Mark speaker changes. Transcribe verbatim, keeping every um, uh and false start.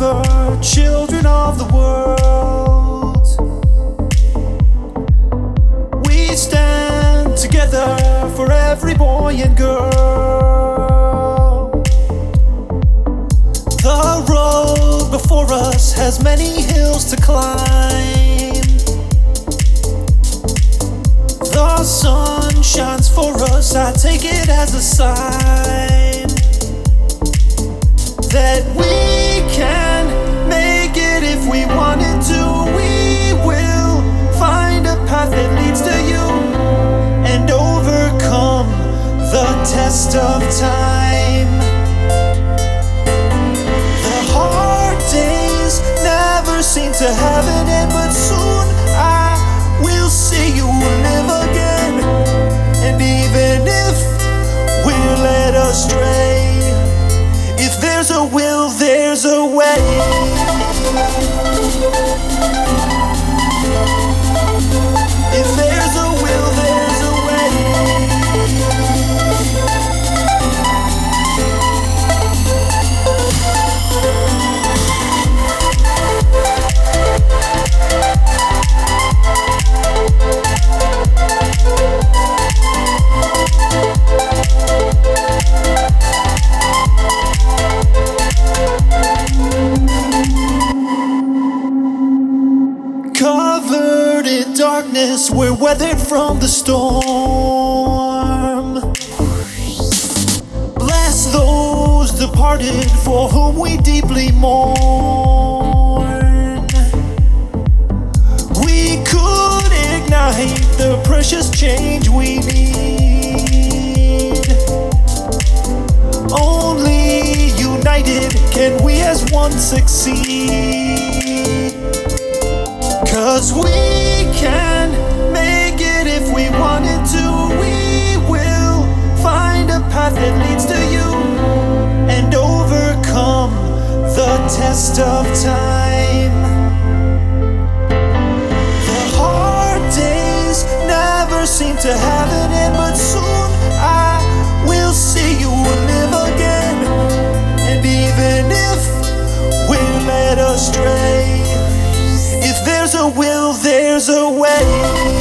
Speaker 1: together, children of the world. We stand together for every boy and girl. The road before us has many hills to climb. The sun shines for us, I take it as a sign that we can make it if we wanted to. We will find a path that leads to you and overcome the test of time. The hard days never seem to have an end, but soon I will see you live again. And even if we're led astray, if there's a will, there's a way. If there's a will, there's a way. Covered in darkness, we're weathered from the storm. Bless those departed for whom we deeply mourn. We could ignite the precious change we need. Only united can we as one succeed. 'Cause we can make it if we wanted to. We will find a path that leads to you and overcome the test of time. The hard days never seem to have an end, but soon I will see you live again. And even if we're led astray, if there's a will, there's a way.